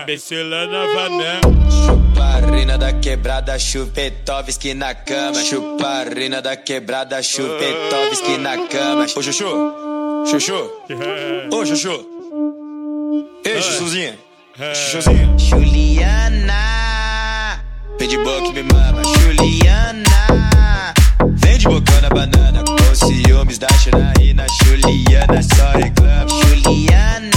Becilana Vané. Chuparina da quebrada, Chupetovski na cama. Chuparina da quebrada, Chupetovski na cama. Ô Chuchu, Chuchu, ô Chuchu. Ei, Chuchuzinha, Chuchuzinha. Juliana, vem de boca e me mama. Juliana, vem de boca na banana. Com ciúmes da Janaína. Juliana só reclama. Juliana,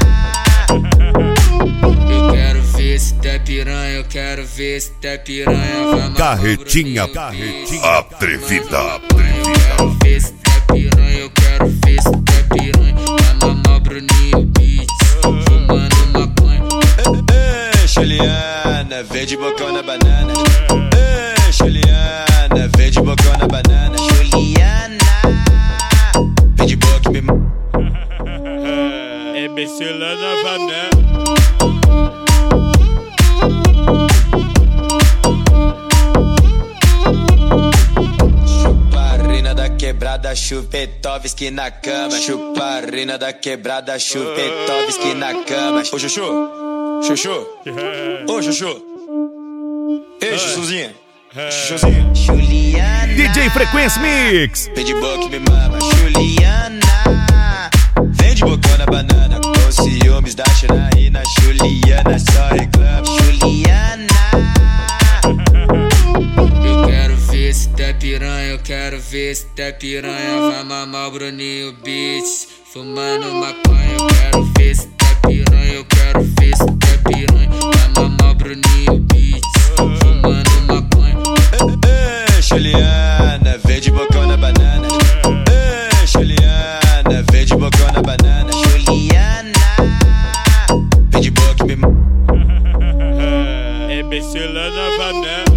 eu quero ver se tá piranha. Eu quero ver se tá piranha. Carretinha atrevida. Eu quero ver se tá piranha. Eu quero ver se tá piranha. Vai mamar Bruninho Beats, fumando maconha. Ei, Juliana, vem de bocão na banana. Ei, Juliana, vem de bocão na banana. Juliana, vem de boca e me mama. É Becilana Vané. Chuparina da quebrada, Chupetovski na cama. Chuparina da quebrada, Chupetovski na cama. Ô Chuchu, Chuchu, ô Chuchu. Ei, Chuchuzinha, Chuchuzinha. Juliana, DJ Frequência Mix. vem de boca e me mama. Juliana, vem de boca na banana. Com ciúmes da Janaína. Juliana só reclama. Juliana, eu quero ver se tá piranha. Eu quero ver se tá piranha. Vai mamar o Bruninho Beats, fumando maconha. Eu quero ver se tá piranha. Eu quero ver se tá piranha. Vai mamar o Bruninho Beats, fumando maconha. Ei, Juliana, vem de bocão na banana. Ei, Juliana, vem de bocão na banana. Juliana, vem de boca e me mama. É Becilana Vané.